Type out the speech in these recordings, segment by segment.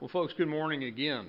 Well, folks, good morning again.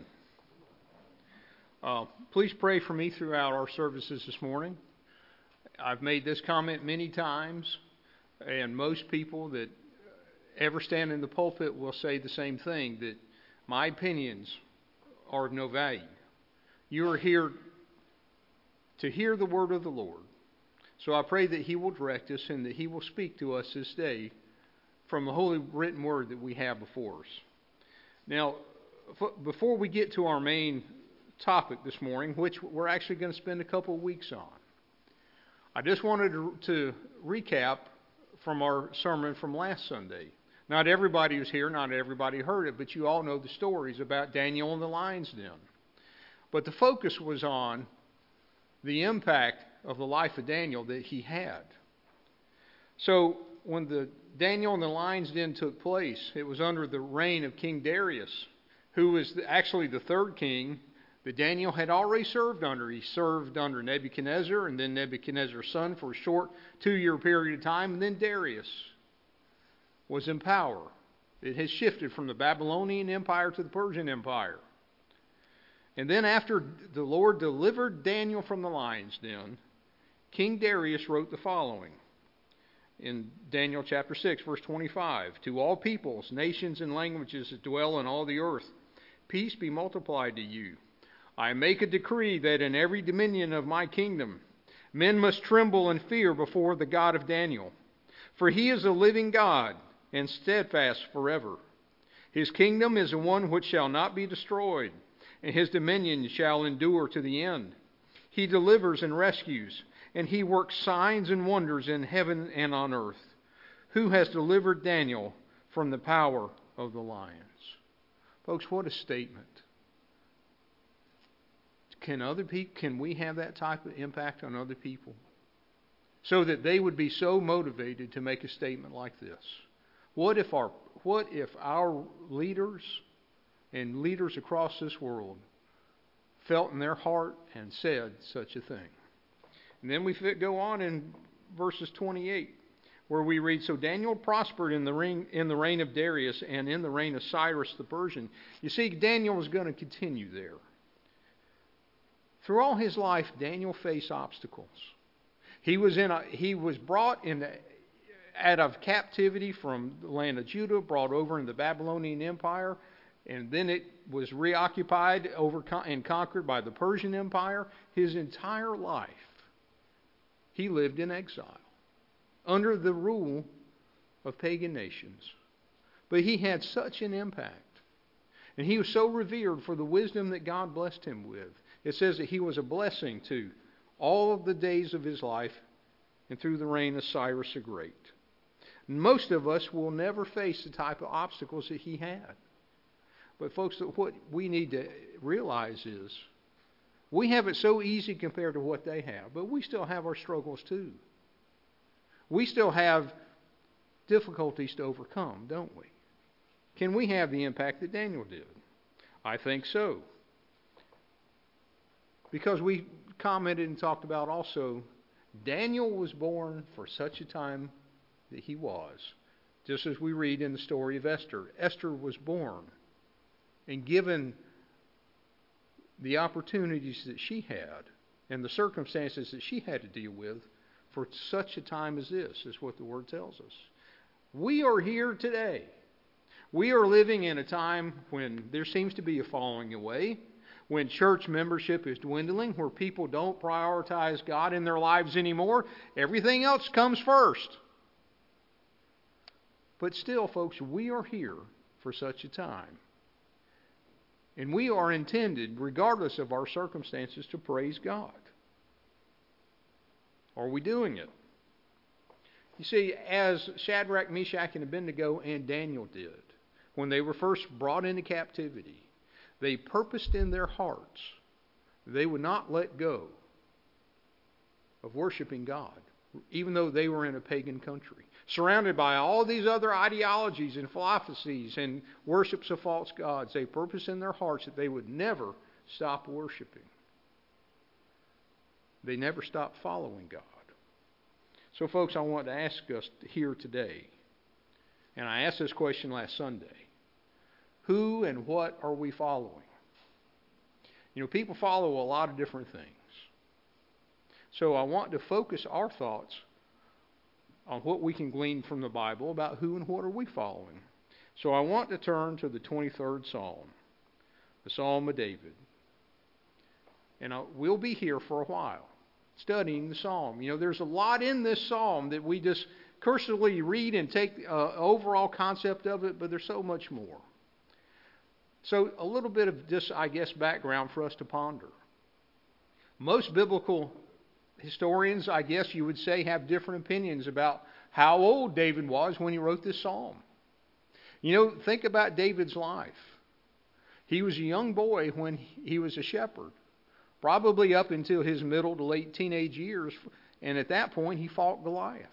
Please pray for me throughout our services this morning. I've made this comment many times, and most people that ever stand in the pulpit will say the same thing, that my opinions are of no value. You are here to hear the word of the Lord. So I pray that He will direct us and that He will speak to us this day from the holy written word that we have before us. Now, before we get to our main topic this morning, which we're actually going to spend a couple of weeks on, I just wanted to recap from our sermon from last Sunday. Not everybody was here, not everybody heard it, but you all know the stories about Daniel and the lion's den. But the focus was on the impact of the life of Daniel that he had. So when the Daniel and the lion's den took place, it was under the reign of King Darius, who was actually the third king that Daniel had already served under. He served under Nebuchadnezzar and then Nebuchadnezzar's son for a short 2-year period of time, and then Darius was in power. It has shifted from the Babylonian Empire to the Persian Empire. And then after the Lord delivered Daniel from the lion's den, King Darius wrote the following in Daniel chapter 6, verse 25. To all peoples, nations, and languages that dwell in all the earth, peace be multiplied to you. I make a decree that in every dominion of my kingdom, men must tremble and fear before the God of Daniel. For He is a living God and steadfast forever. His kingdom is the one which shall not be destroyed, and His dominion shall endure to the end. He delivers and rescues, and He works signs and wonders in heaven and on earth. Who has delivered Daniel from the power of the lions? Folks, what a statement. Can we have that type of impact on other people? So that they would be so motivated to make a statement like this. What if our leaders and leaders across this world felt in their heart and said such a thing? And then we go on in verses 28, where we read, So Daniel prospered in the reign of Darius and in the reign of Cyrus the Persian. You see, Daniel was going to continue there. Through all his life, Daniel faced obstacles. He was brought out of captivity from the land of Judah, brought over in the Babylonian Empire, and then it was reoccupied and conquered by the Persian Empire. His entire life, he lived in exile, under the rule of pagan nations. But he had such an impact, and he was so revered for the wisdom that God blessed him with. It says that he was a blessing to all of the days of his life and through the reign of Cyrus the Great. Most of us will never face the type of obstacles that he had. But folks, what we need to realize is we have it so easy compared to what they have, but we still have our struggles too. We still have difficulties to overcome, don't we? Can we have the impact that Daniel did? I think so. Because we commented and talked about also, Daniel was born for such a time that he was. Just as we read in the story of Esther. Esther was born and given the opportunities that she had and the circumstances that she had to deal with for such a time as this, is what the Word tells us. We are here today. We are living in a time when there seems to be a falling away, when church membership is dwindling, where people don't prioritize God in their lives anymore. Everything else comes first. But still, folks, we are here for such a time. And we are intended, regardless of our circumstances, to praise God. Are we doing it? You see, as Shadrach, Meshach, and Abednego and Daniel did, when they were first brought into captivity, they purposed in their hearts they would not let go of worshiping God, even though they were in a pagan country, surrounded by all these other ideologies and philosophies and worships of false gods. They purposed in their hearts that they would never stop worshiping. They never stopped following God. So, folks, I want to ask us here today, and I asked this question last Sunday, Who and what are we following? You know, people follow a lot of different things. So I want to focus our thoughts on what we can glean from the Bible about who and what are we following. So I want to turn to the 23rd Psalm, the Psalm of David. And we'll be here for a while studying the Psalm. You know, there's a lot in this Psalm that we just cursorily read and take the overall concept of it, but there's so much more. So a little bit of just, I guess, background for us to ponder. Most biblical historians, I guess you would say, have different opinions about how old David was when he wrote this psalm. You know, think about David's life. He was a young boy when he was a shepherd, probably up until his middle to late teenage years, and at that point he fought Goliath.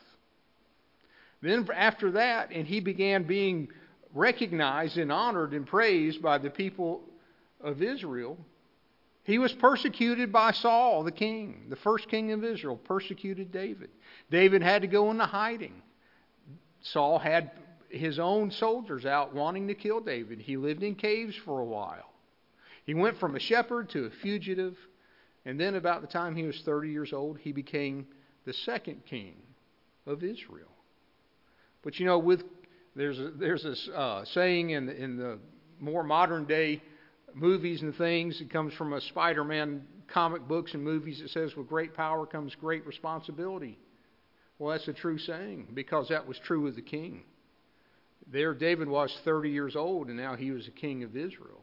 Then after that, and he began being recognized and honored and praised by the people of Israel, he was persecuted by Saul, the king. The first king of Israel persecuted David. David had to go into hiding. Saul had his own soldiers out wanting to kill David. He lived in caves for a while. He went from a shepherd to a fugitive. And then about the time he was 30 years old, he became the second king of Israel. But you know, there's this saying in the more modern day movies and things. It comes from a Spider-Man comic books and movies. It says, with great power comes great responsibility. Well, that's a true saying, because that was true of the king. There, David was 30 years old, and now he was the king of Israel.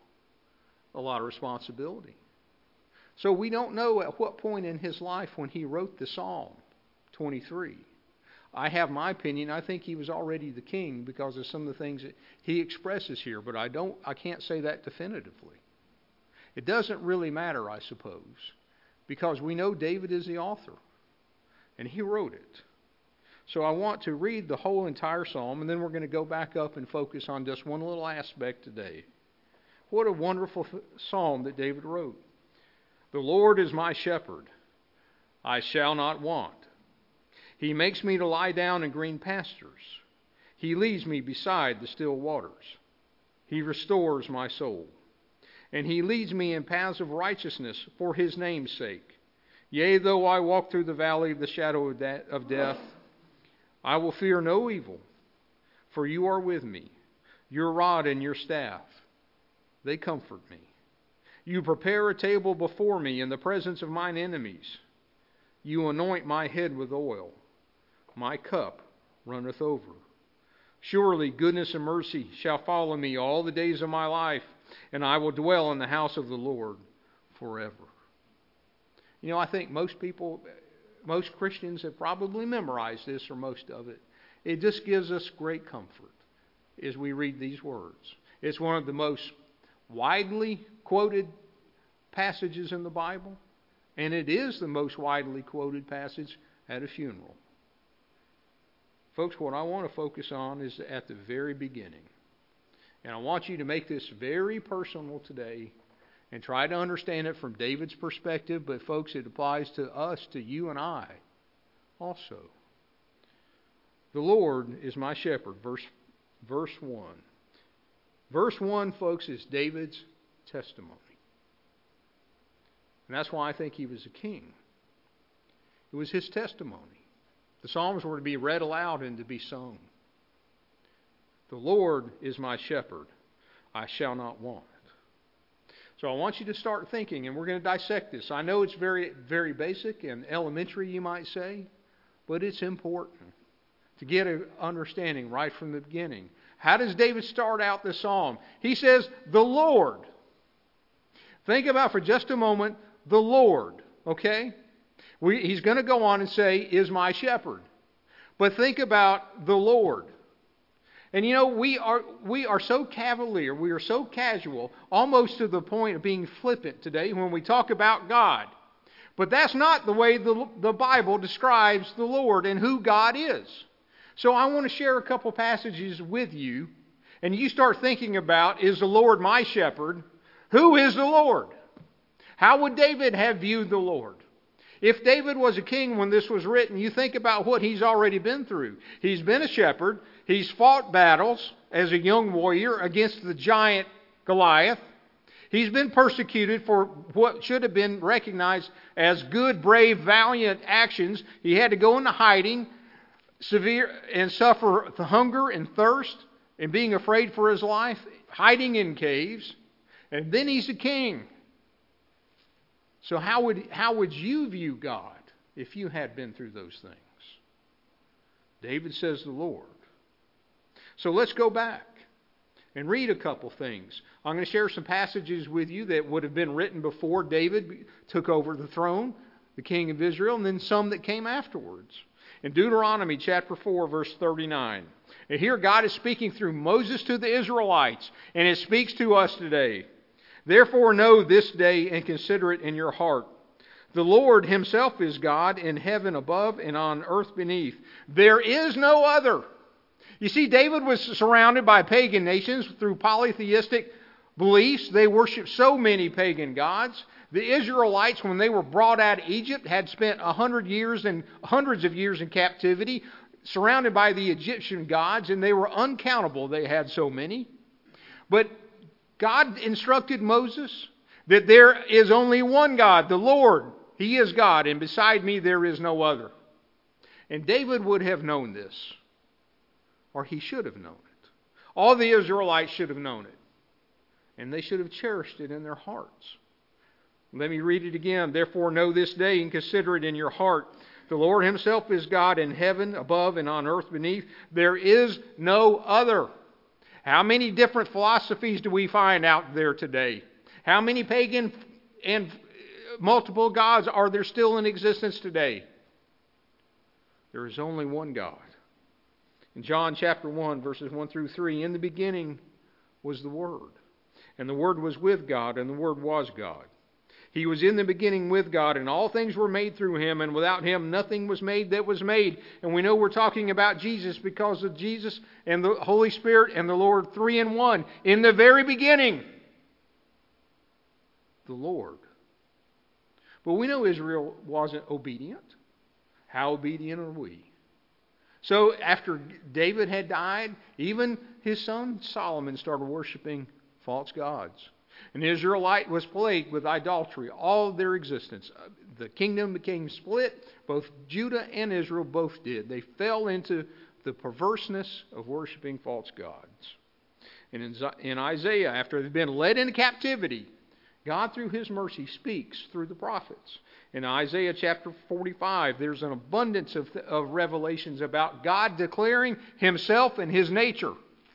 A lot of responsibility. So we don't know at what point in his life when he wrote the Psalm 23. I have my opinion. I think he was already the king because of some of the things that he expresses here, but I can't say that definitively. It doesn't really matter, I suppose, because we know David is the author, and he wrote it. So I want to read the whole entire psalm, and then we're going to go back up and focus on just one little aspect today. What a wonderful psalm that David wrote. The Lord is my shepherd, I shall not want. He makes me to lie down in green pastures. He leads me beside the still waters. He restores my soul. And he leads me in paths of righteousness for his name's sake. Yea, though I walk through the valley of the shadow of death, I will fear no evil, for you are with me. Your rod and your staff, they comfort me. You prepare a table before me in the presence of mine enemies. You anoint my head with oil. My cup runneth over. Surely goodness and mercy shall follow me all the days of my life, and I will dwell in the house of the Lord forever. You know, I think most Christians have probably memorized this, or most of it. It just gives us great comfort as we read these words. It's one of the most widely quoted passages in the Bible, and it is the most widely quoted passage at a funeral. Folks, what I want to focus on is at the very beginning. And I want you to make this very personal today and try to understand it from David's perspective, but folks, it applies to us, to you and I also. The Lord is my shepherd, verse 1. Verse 1, folks, is David's testimony. And that's why I think he was a king. It was his testimony. The Psalms were to be read aloud and to be sung. The Lord is my shepherd, I shall not want. So I want you to start thinking, and we're going to dissect this. I know it's very, very basic and elementary, you might say, but it's important to get an understanding right from the beginning. How does David start out the psalm? He says, the Lord. Think about for just a moment, the Lord, okay? He's going to go on and say, is my shepherd. But think about the Lord. And you know, we are so cavalier, we are so casual, almost to the point of being flippant today when we talk about God. But that's not the way the Bible describes the Lord and who God is. So I want to share a couple passages with you, and you start thinking about, is the Lord my shepherd? Who is the Lord? How would David have viewed the Lord? If David was a king when this was written, you think about what he's already been through. He's been a shepherd. He's fought battles as a young warrior against the giant Goliath. He's been persecuted for what should have been recognized as good, brave, valiant actions. He had to go into hiding, and suffer the hunger and thirst, and being afraid for his life, hiding in caves. And then he's a king. So how would you view God if you had been through those things? David says the Lord. So let's go back and read a couple things. I'm going to share some passages with you that would have been written before David took over the throne, the king of Israel, and then some that came afterwards. In Deuteronomy chapter 4, verse 39. And here God is speaking through Moses to the Israelites, and it speaks to us today. Therefore know this day and consider it in your heart. The Lord himself is God in heaven above and on earth beneath. There is no other. You see, David was surrounded by pagan nations through polytheistic beliefs. They worshiped so many pagan gods. The Israelites, when they were brought out of Egypt, had spent 100 years and hundreds of years in captivity, surrounded by the Egyptian gods, and they were uncountable. They had so many. But God instructed Moses that there is only one God, the Lord. He is God, and beside me there is no other. And David would have known this. Or he should have known it. All the Israelites should have known it. And they should have cherished it in their hearts. Let me read it again. Therefore know this day and consider it in your heart. The Lord himself is God in heaven above and on earth beneath. There is no other. How many different philosophies do we find out there today? How many pagan and multiple gods are there still in existence today? There is only one God. In John chapter 1, verses 1 through 3, in the beginning was the Word. And the Word was with God, and the Word was God. He was in the beginning with God, and all things were made through Him, and without Him nothing was made that was made. And we know we're talking about Jesus because of Jesus and the Holy Spirit and the Lord, three in one. In the very beginning, the Lord. But we know Israel wasn't obedient. How obedient are we? So after David had died, even his son Solomon started worshiping false gods. And Israelite was plagued with idolatry all of their existence. The kingdom became split. Both Judah and Israel both did. They fell into the perverseness of worshiping false gods. And in Isaiah, after they've been led into captivity, God through His mercy speaks through the prophets. In Isaiah chapter 45, there's an abundance of revelations about God declaring Himself and His nature.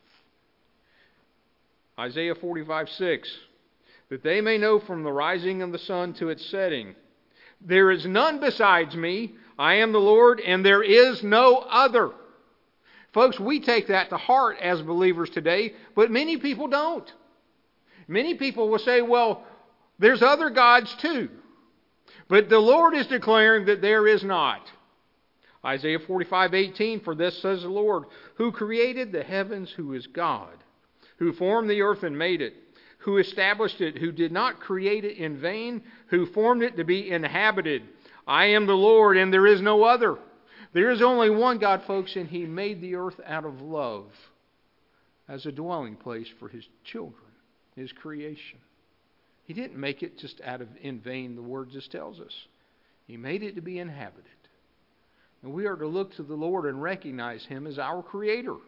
Isaiah 45:6, that they may know from the rising of the sun to its setting, there is none besides me, I am the Lord, and there is no other. Folks, we take that to heart as believers today, but many people don't. Many people will say, well, there's other gods too. But the Lord is declaring that there is not. Isaiah 45:18, for this says the Lord, who created the heavens, who is God, who formed the earth and made it, who established it, who did not create it in vain, who formed it to be inhabited. I am the Lord, and there is no other. There is only one God, folks, and He made the earth out of love as a dwelling place for His children, His creation. He didn't make it just in vain, the Word just tells us. He made it to be inhabited. And we are to look to the Lord and recognize Him as our Creator.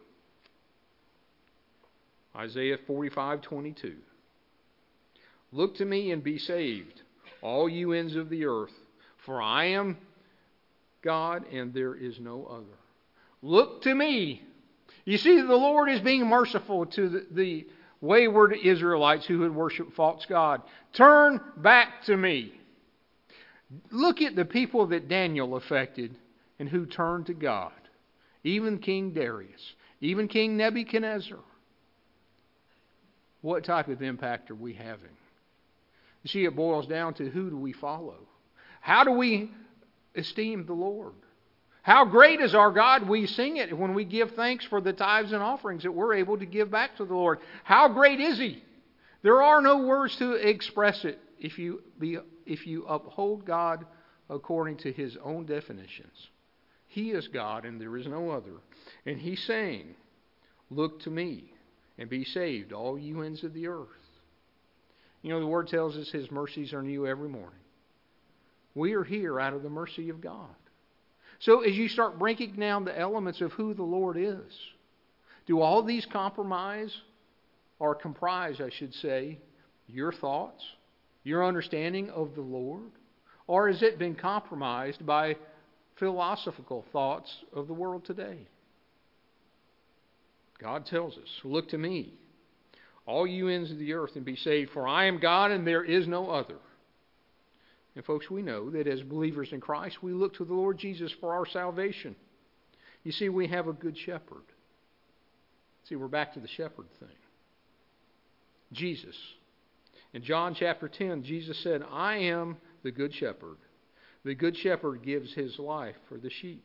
Isaiah 45:22. Look to me and be saved, all you ends of the earth, for I am God and there is no other. Look to me. You see, the Lord is being merciful to the wayward Israelites who had worshipped false God. Turn back to me. Look at the people that Daniel affected and who turned to God. Even King Darius, even King Nebuchadnezzar. What type of impact are we having? You see, it boils down to who do we follow? How do we esteem the Lord? How great is our God? We sing it when we give thanks for the tithes and offerings that we're able to give back to the Lord. How great is He? There are no words to express it if you uphold God according to His own definitions. He is God and there is no other. And He's saying, look to me and be saved, all you ends of the earth. You know, the Word tells us His mercies are new every morning. We are here out of the mercy of God. So as you start breaking down the elements of who the Lord is, do all these comprise, I should say, your thoughts, your understanding of the Lord? Or has it been compromised by philosophical thoughts of the world today? God tells us, look to me, all you ends of the earth, and be saved, for I am God and there is no other. And folks, we know that as believers in Christ, we look to the Lord Jesus for our salvation. You see, we have a good shepherd. See, we're back to the shepherd thing. Jesus. In John chapter 10, Jesus said, I am the good shepherd. The good shepherd gives his life for the sheep.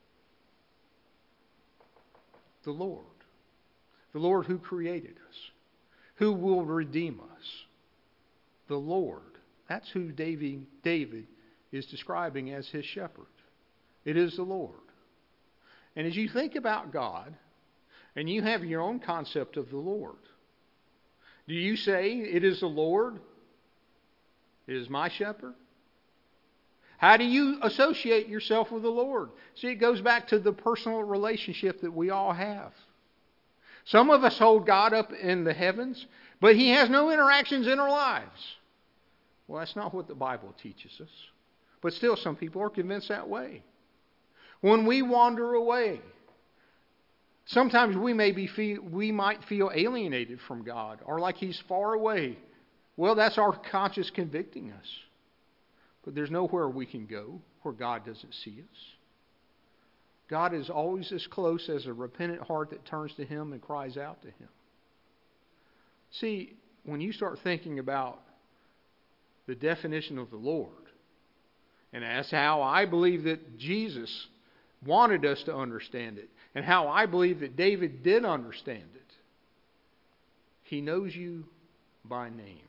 The Lord. The Lord who created us. Who will redeem us. The Lord. That's who David is describing as his shepherd. It is the Lord. And as you think about God, and you have your own concept of the Lord, do you say, it is the Lord? It is my shepherd? How do you associate yourself with the Lord? See, it goes back to the personal relationship that we all have. Some of us hold God up in the heavens, but He has no interactions in our lives. Well, that's not what the Bible teaches us. But still, some people are convinced that way. When we wander away, sometimes we might feel alienated from God, or like He's far away. Well, that's our conscience convicting us. But there's nowhere we can go where God doesn't see us. God is always as close as a repentant heart that turns to Him and cries out to Him. See, when you start thinking about the definition of the Lord, and that's how I believe that Jesus wanted us to understand it, and how I believe that David did understand it, He knows you by name.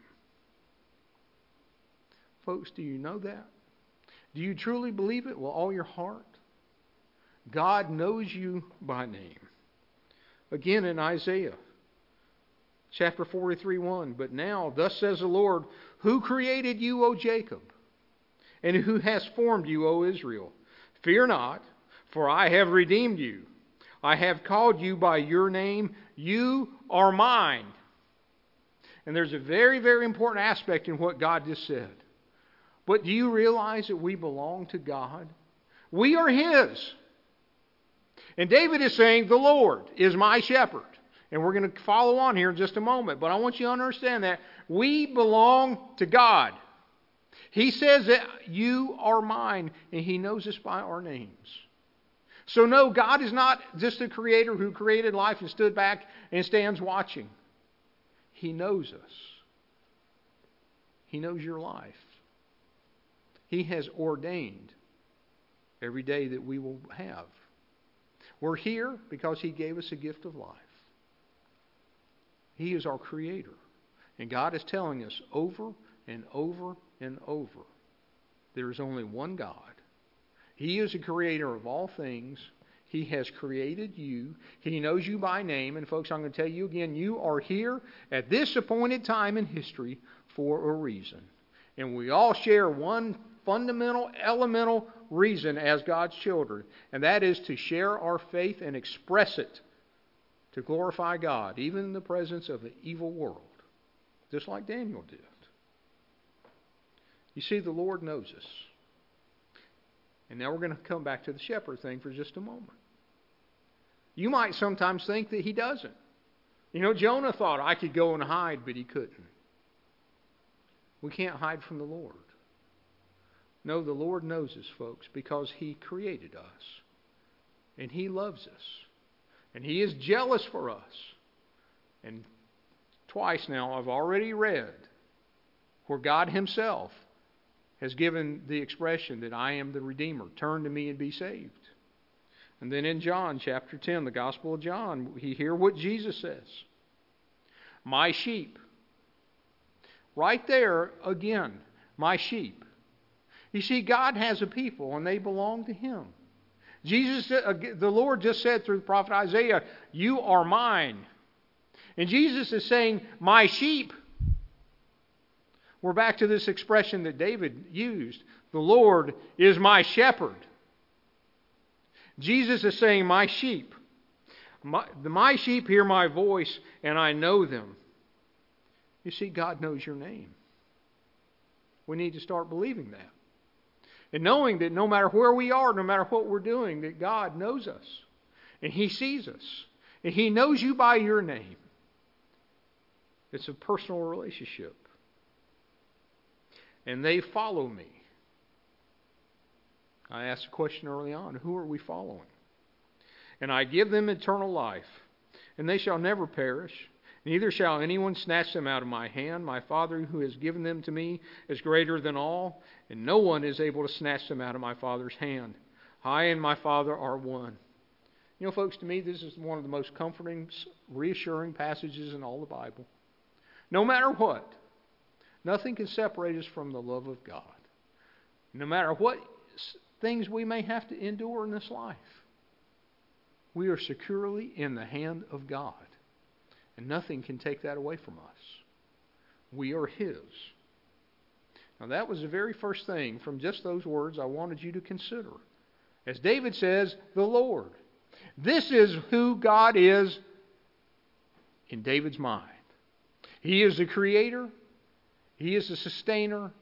Folks, do you know that? Do you truly believe it with all your heart? God knows you by name. Again in Isaiah chapter 43:1, but now, thus says the Lord, who created you, O Jacob, and who has formed you, O Israel? Fear not, for I have redeemed you. I have called you by your name. You are mine. And there's a very, very important aspect in what God just said. But do you realize that we belong to God? We are His. And David is saying, the Lord is my shepherd. And we're going to follow on here in just a moment. But I want you to understand that we belong to God. He says that you are mine, and He knows us by our names. So no, God is not just a creator who created life and stood back and stands watching. He knows us. He knows your life. He has ordained every day that we will have. We're here because He gave us a gift of life. He is our Creator. And God is telling us over and over and over, there is only one God. He is the Creator of all things. He has created you. He knows you by name. And folks, I'm going to tell you again, you are here at this appointed time in history for a reason. And we all share one fundamental, elemental reason as God's children, and that is to share our faith and express it to glorify God, even in the presence of an evil world, just like Daniel did. You see, the Lord knows us. And now we're going to come back to the shepherd thing for just a moment. You might sometimes think that He doesn't. You know, Jonah thought, I could go and hide, but he couldn't. We can't hide from the Lord. No, the Lord knows us, folks, because He created us. And He loves us. And He is jealous for us. And twice now I've already read where God Himself has given the expression that I am the Redeemer. Turn to me and be saved. And then in John chapter 10, the Gospel of John, you hear what Jesus says. My sheep. Right there again, my sheep. You see, God has a people, and they belong to Him. The Lord just said through the prophet Isaiah, you are mine. And Jesus is saying, my sheep. We're back to this expression that David used. The Lord is my shepherd. Jesus is saying, my sheep. My sheep hear my voice, and I know them. You see, God knows your name. We need to start believing that. And knowing that no matter where we are, no matter what we're doing, that God knows us. And He sees us. And He knows you by your name. It's a personal relationship. And they follow me. I asked a question early on. Who are we following? And I give them eternal life, and they shall never perish. Neither shall anyone snatch them out of my hand. My Father who has given them to me is greater than all, and no one is able to snatch them out of my Father's hand. I and my Father are one. You know, folks, to me, this is one of the most comforting, reassuring passages in all the Bible. No matter what, nothing can separate us from the love of God. No matter what things we may have to endure in this life, we are securely in the hand of God. And nothing can take that away from us. We are His. Now that was the very first thing from just those words I wanted you to consider. As David says, the Lord. This is who God is in David's mind. He is the Creator. He is the Sustainer.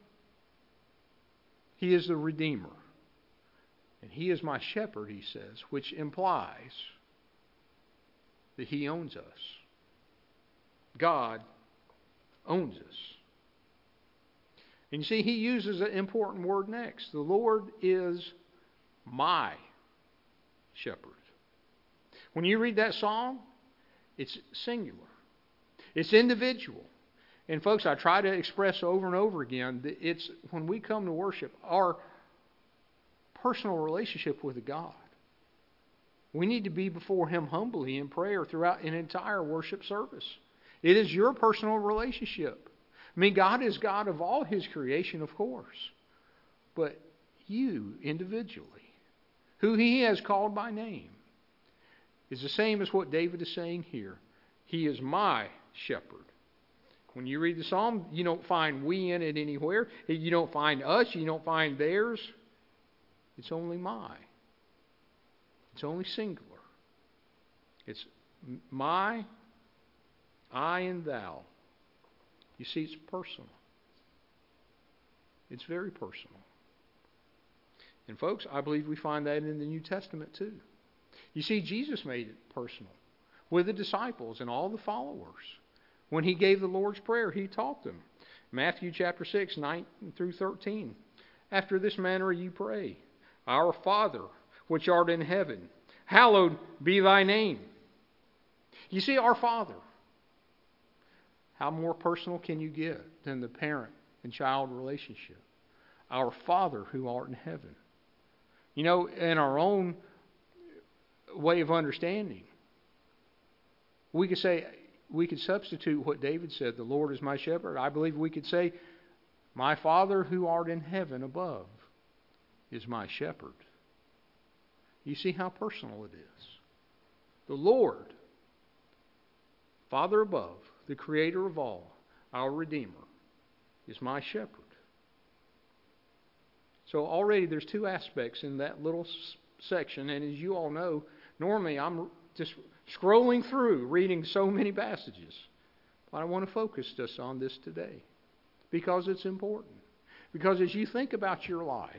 He is the Redeemer. And He is my shepherd, he says, which implies that He owns us. God owns us. And you see, He uses an important word next. The Lord is my shepherd. When you read that song, it's singular. It's individual. And folks, I try to express over and over again that it's when we come to worship, our personal relationship with God. We need to be before Him humbly in prayer throughout an entire worship service. It is your personal relationship. I mean, God is God of all His creation, of course. But you, individually, who He has called by name, is the same as what David is saying here. He is my shepherd. When you read the psalm, you don't find we in it anywhere. You don't find us. You don't find theirs. It's only my. It's only singular. It's my, I, and thou. You see, it's personal. It's very personal. And folks, I believe we find that in the New Testament too. You see, Jesus made it personal with the disciples and all the followers. When He gave the Lord's Prayer, He taught them. Matthew chapter 6, 9 through 13. After this manner you pray, Our Father, which art in heaven, hallowed be thy name. You see, our Father. How more personal can you get than the parent and child relationship? Our Father who art in heaven. You know, in our own way of understanding, we could substitute what David said, the Lord is my shepherd. I believe we could say, my Father who art in heaven above is my shepherd. You see how personal it is. The Lord, Father above, the Creator of all, our Redeemer, is my shepherd. So already there's two aspects in that little section, and as you all know, normally I'm just scrolling through, reading so many passages. But I want to focus just on this today because it's important. Because as you think about your life,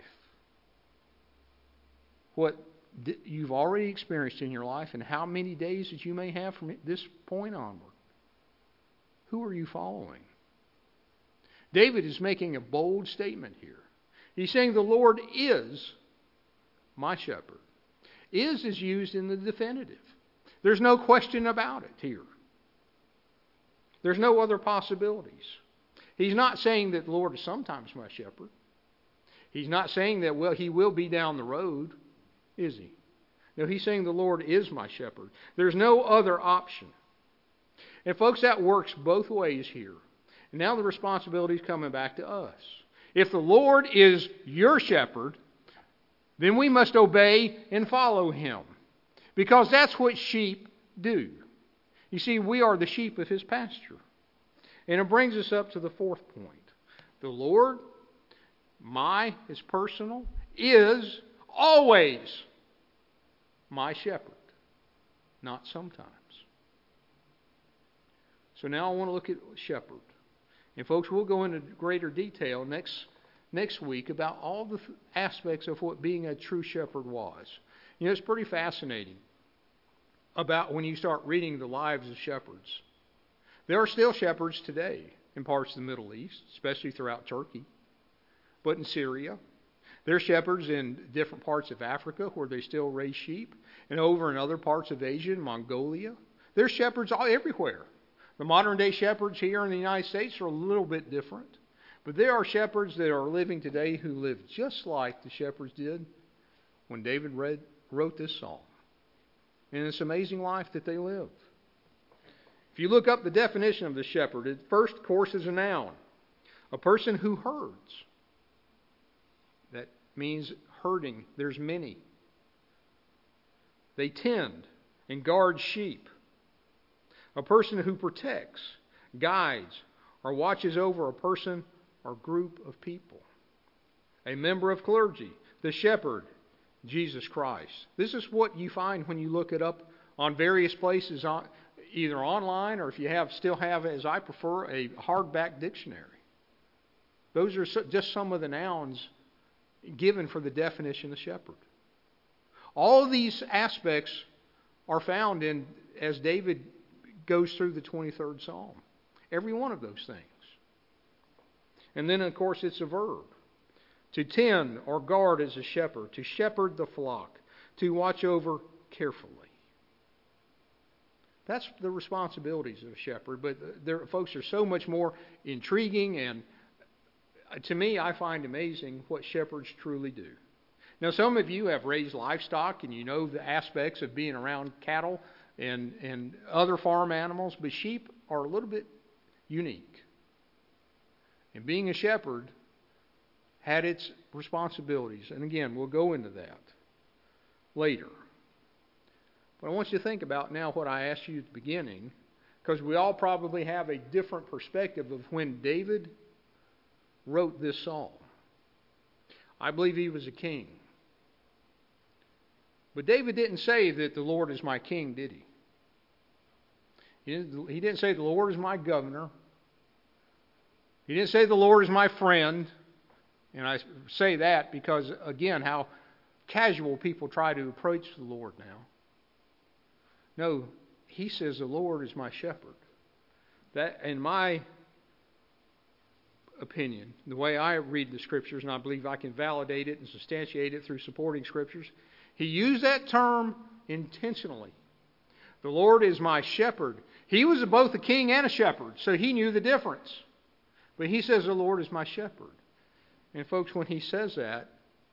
what you've already experienced in your life and how many days that you may have from this point onward, who are you following? David is making a bold statement here. He's saying the Lord is my shepherd. Is used in the definitive. There's no question about it here. There's no other possibilities. He's not saying that the Lord is sometimes my shepherd. He's not saying that, well, He will be down the road, is He? No, He's saying the Lord is my shepherd. There's no other option. And folks, that works both ways here. And now the responsibility is coming back to us. If the Lord is your shepherd, then we must obey and follow Him. Because that's what sheep do. You see, we are the sheep of His pasture. And it brings us up to the fourth point. The Lord, is personal, is always my shepherd, not sometimes. So now I want to look at shepherd. And folks, we'll go into greater detail next week about all the aspects of what being a true shepherd was. You know, it's pretty fascinating about when you start reading the lives of shepherds. There are still shepherds today in parts of the Middle East, especially throughout Turkey, but in Syria. There are shepherds in different parts of Africa where they still raise sheep, and over in other parts of Asia and Mongolia. There's shepherds everywhere. The modern-day shepherds here in the United States are a little bit different. But there are shepherds that are living today who live just like the shepherds did when David wrote this psalm. And it's an amazing life that they live. If you look up the definition of the shepherd, it first, of course, is a noun. A person who herds. That means herding. There's many. They tend and guard sheep. A person who protects, guides, or watches over a person or group of people. A member of clergy, the shepherd, Jesus Christ. This is what you find when you look it up on various places, either online or if you still have, as I prefer, a hardback dictionary. Those are just some of the nouns given for the definition of shepherd. All of these aspects are found in, as David goes through the 23rd Psalm. Every one of those things. And then, of course, it's a verb. To tend or guard as a shepherd. To shepherd the flock. To watch over carefully. That's the responsibilities of a shepherd. But folks, are so much more intriguing, and to me, I find amazing what shepherds truly do. Now, some of you have raised livestock, and you know the aspects of being around cattle and other farm animals, but sheep are a little bit unique. And being a shepherd had its responsibilities. And again, we'll go into that later. But I want you to think about now what I asked you at the beginning, because we all probably have a different perspective of when David wrote this psalm. I believe he was a king. But David didn't say that the Lord is my king, did he? He didn't say the Lord is my governor. He didn't say the Lord is my friend. And I say that because, again, how casual people try to approach the Lord now. No, he says the Lord is my shepherd. That, in my opinion, the way I read the Scriptures, and I believe I can validate it and substantiate it through supporting Scriptures, he used that term intentionally. The Lord is my shepherd. He was both a king and a shepherd, so he knew the difference. But he says the Lord is my shepherd. And folks, when he says that,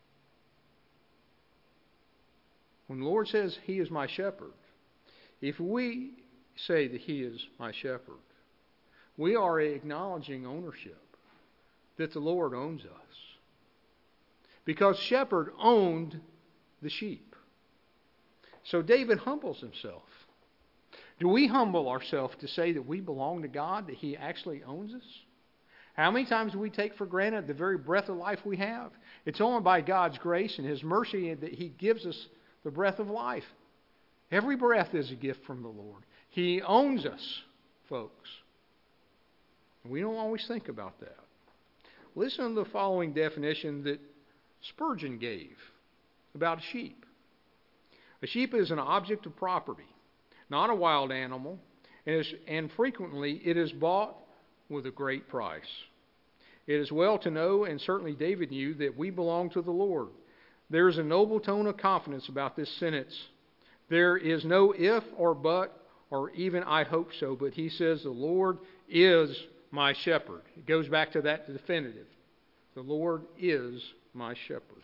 when the Lord says he is my shepherd, if we say that he is my shepherd, we are acknowledging ownership, that the Lord owns us. Because shepherd owned the sheep. So David humbles himself. Do we humble ourselves to say that we belong to God, that he actually owns us? How many times do we take for granted the very breath of life we have? It's only by God's grace and his mercy that he gives us the breath of life. Every breath is a gift from the Lord. He owns us, folks. We don't always think about that. Listen to the following definition that Spurgeon gave about a sheep. A sheep is an object of property, not a wild animal, and frequently it is bought with a great price. It is well to know, and certainly David knew, that we belong to the Lord. There is a noble tone of confidence about this sentence. There is no if or but or even I hope so, but he says the Lord is my shepherd. It goes back to that definitive. The Lord is my shepherd.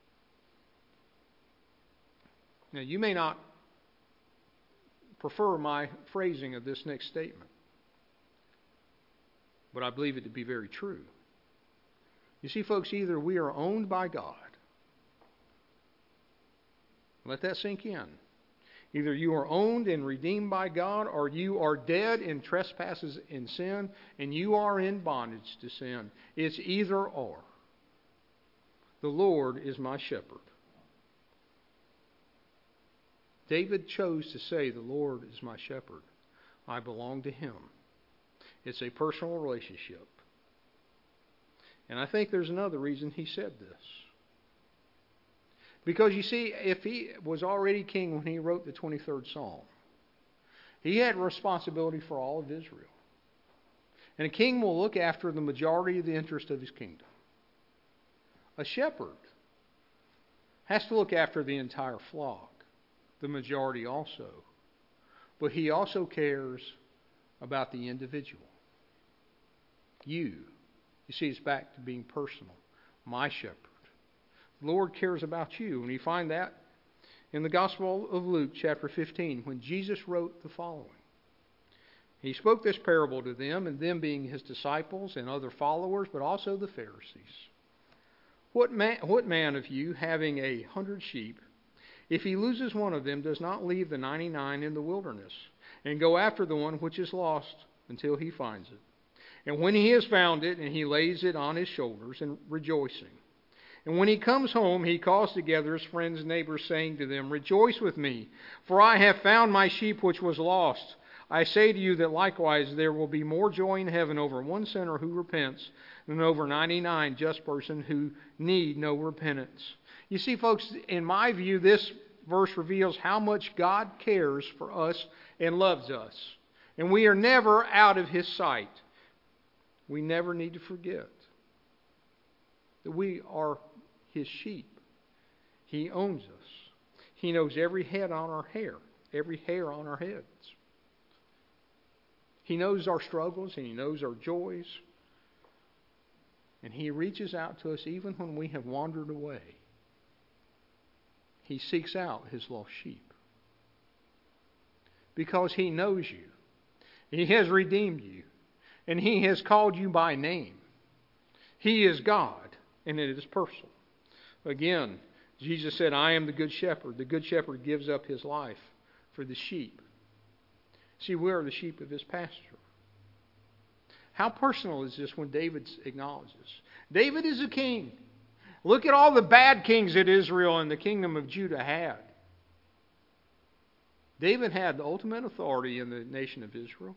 Now, you may not prefer my phrasing of this next statement, but I believe it to be very true. You see, folks, either we are owned by God. Let that sink in. Either you are owned and redeemed by God, or you are dead in trespasses and sin, and you are in bondage to sin. It's either or. The Lord is my shepherd. David chose to say, the Lord is my shepherd. I belong to Him. It's a personal relationship. And I think there's another reason he said this. Because you see, if he was already king when he wrote the 23rd Psalm, he had responsibility for all of Israel. And a king will look after the majority of the interest of his kingdom. A shepherd has to look after the entire flock, the majority also. But he also cares about the individual. You see, it's back to being personal. My shepherd. The Lord cares about you. And you find that in the Gospel of Luke, chapter 15, when Jesus wrote the following. He spoke this parable to them, and them being his disciples and other followers, but also the Pharisees. What man of you, having 100 sheep, if he loses one of them, does not leave the 99 in the wilderness, and go after the one which is lost until he finds it? And when he has found it, and he lays it on his shoulders, and rejoicing. And when he comes home, he calls together his friends and neighbors, saying to them, Rejoice with me, for I have found my sheep which was lost. I say to you that likewise there will be more joy in heaven over one sinner who repents than over 99 just persons who need no repentance. You see, folks, in my view, this verse reveals how much God cares for us and loves us. And we are never out of His sight. We never need to forget that we are His sheep. He owns us. He knows every hair on our heads. He knows our struggles and He knows our joys. And He reaches out to us even when we have wandered away. He seeks out His lost sheep. Because He knows you. He has redeemed you. And He has called you by name. He is God, and it is personal. Again, Jesus said, I am the good shepherd. The good shepherd gives up his life for the sheep. See, we are the sheep of His pasture. How personal is this when David acknowledges? David is a king. Look at all the bad kings that Israel and the kingdom of Judah had. David had the ultimate authority in the nation of Israel.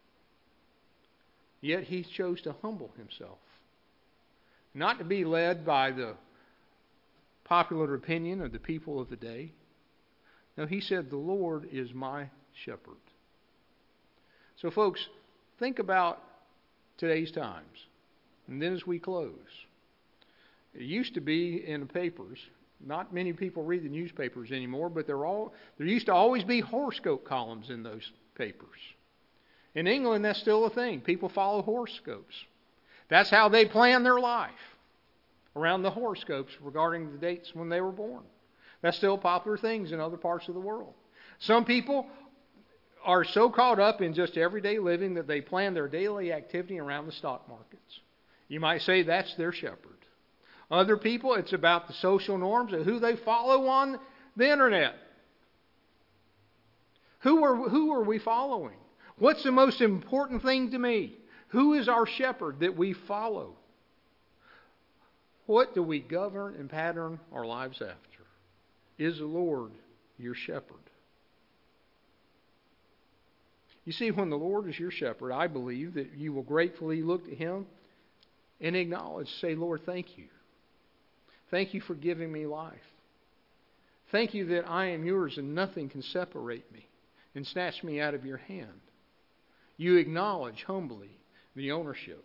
Yet he chose to humble himself. Not to be led by the popular opinion of the people of the day. No, he said, the Lord is my shepherd. So folks, think about today's times. And then as we close. It used to be in the papers. Not many people read the newspapers anymore, but there used to always be horoscope columns in those papers. In England, that's still a thing. People follow horoscopes. That's how they plan their life, around the horoscopes regarding the dates when they were born. That's still popular things in other parts of the world. Some people are so caught up in just everyday living that they plan their daily activity around the stock markets. You might say that's their shepherd. Other people, it's about the social norms of who they follow on the internet. Who are we following? What's the most important thing to me? Who is our shepherd that we follow? What do we govern and pattern our lives after? Is the Lord your shepherd? You see, when the Lord is your shepherd, I believe that you will gratefully look to Him and acknowledge, say, Lord, thank you. Thank you for giving me life. Thank you that I am yours and nothing can separate me and snatch me out of your hand. You acknowledge humbly the ownership.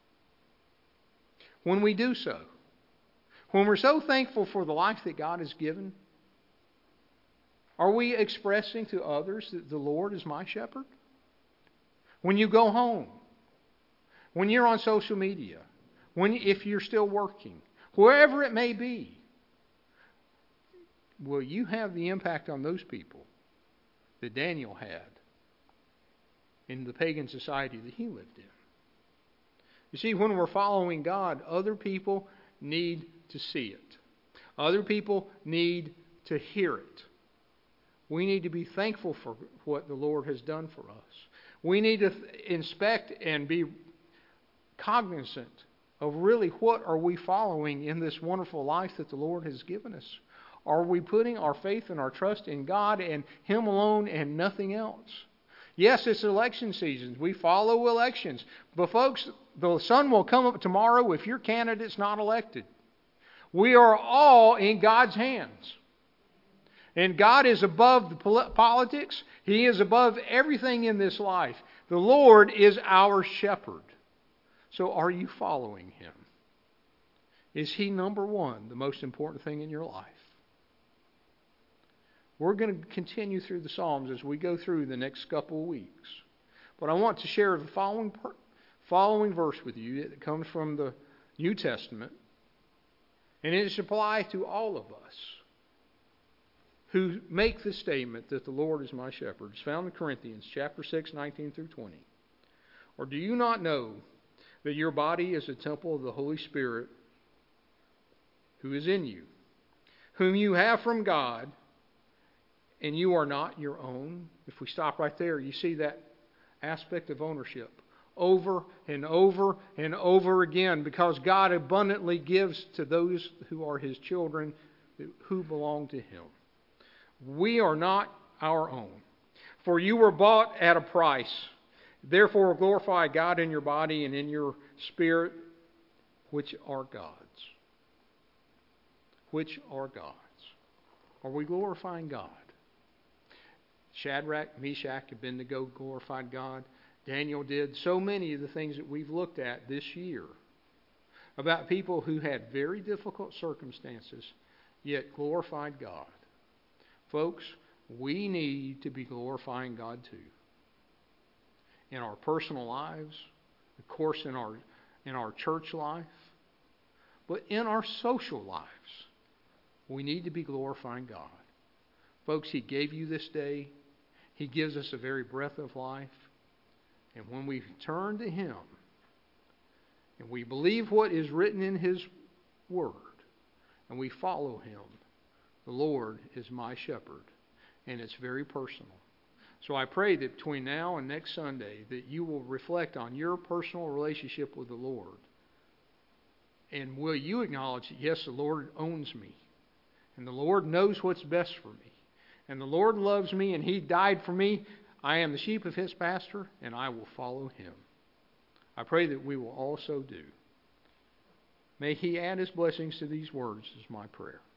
When we do so, when we're so thankful for the life that God has given, are we expressing to others that the Lord is my shepherd? When you go home, when you're on social media, if you're still working, wherever it may be, will you have the impact on those people that Daniel had in the pagan society that he lived in? You see, when we're following God, other people need to see it. Other people need to hear it. We need to be thankful for what the Lord has done for us. We need to inspect and be cognizant of really what are we following in this wonderful life that the Lord has given us. Are we putting our faith and our trust in God and Him alone and nothing else? Yes, it's election season. We follow elections. But folks, the sun will come up tomorrow if your candidate's not elected. We are all in God's hands. And God is above the politics. He is above everything in this life. The Lord is our shepherd. So are you following Him? Is He number one, the most important thing in your life? We're going to continue through the Psalms as we go through the next couple of weeks. But I want to share the following verse with you that comes from the New Testament. And it should apply to all of us who make the statement that the Lord is my shepherd. It's found in Corinthians chapter 6, 19 through 20. Or do you not know that your body is a temple of the Holy Spirit who is in you, whom you have from God, and you are not your own? If we stop right there, you see that aspect of ownership over and over and over again, because God abundantly gives to those who are His children who belong to Him. We are not our own. For you were bought at a price. Therefore glorify God in your body and in your spirit, which are God's. Which are God's. Are we glorifying God? Shadrach, Meshach, Abednego glorified God. Daniel did. So many of the things that we've looked at this year about people who had very difficult circumstances, yet glorified God. Folks, we need to be glorifying God too. In our personal lives, of course in our church life, but in our social lives, we need to be glorifying God. Folks, He gave you this day. He gives us a very breath of life. And when we turn to Him and we believe what is written in His Word and we follow Him, the Lord is my shepherd. And it's very personal. So I pray that between now and next Sunday that you will reflect on your personal relationship with the Lord. And will you acknowledge that, yes, the Lord owns me. And the Lord knows what's best for me. And the Lord loves me and He died for me. I am the sheep of His pasture and I will follow Him. I pray that we will also do. May He add His blessings to these words is my prayer.